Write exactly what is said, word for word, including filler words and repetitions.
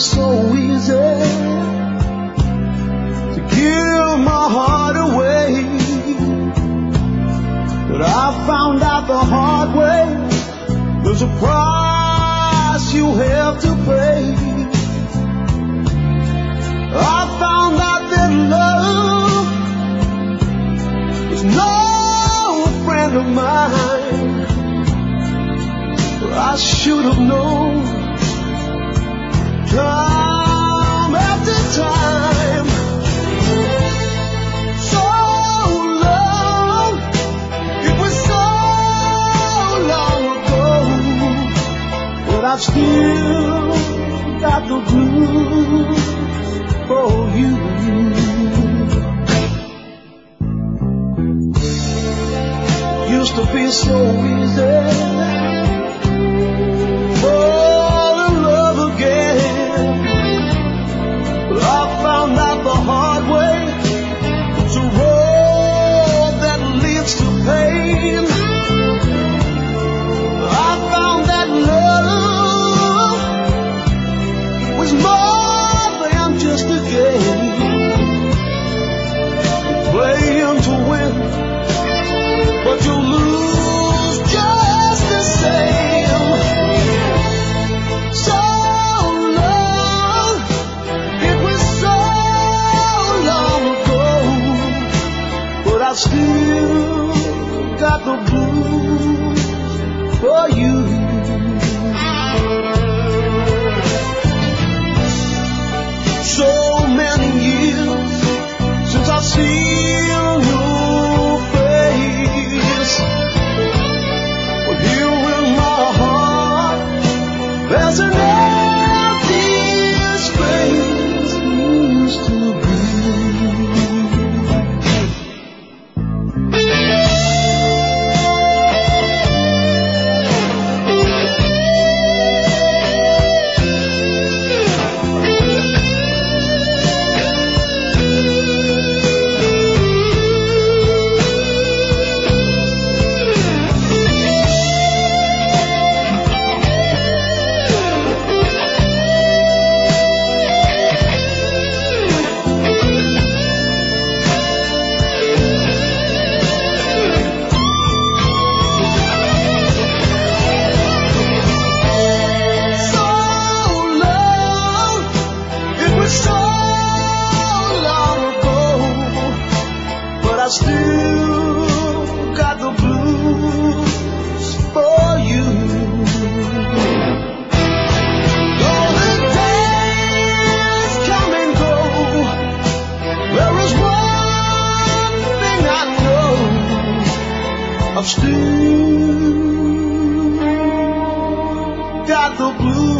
so easy to give my heart away, but I found out the hard way there's a price you have to pay. I found out that love is no friend of mine. I should have known time after time. So long, it was so long ago, but I've still got the blues for you. Used to be so easy fall in love again, but I found out the hard way it's a road that leads to pain. I found that love was more than just a game, playing to win, but you lose just the same. So long, it was so long ago, but I've still got the blues for you. So many years since I've seen your face, but here in my heart there's an empty space used to be. I've still got the blues.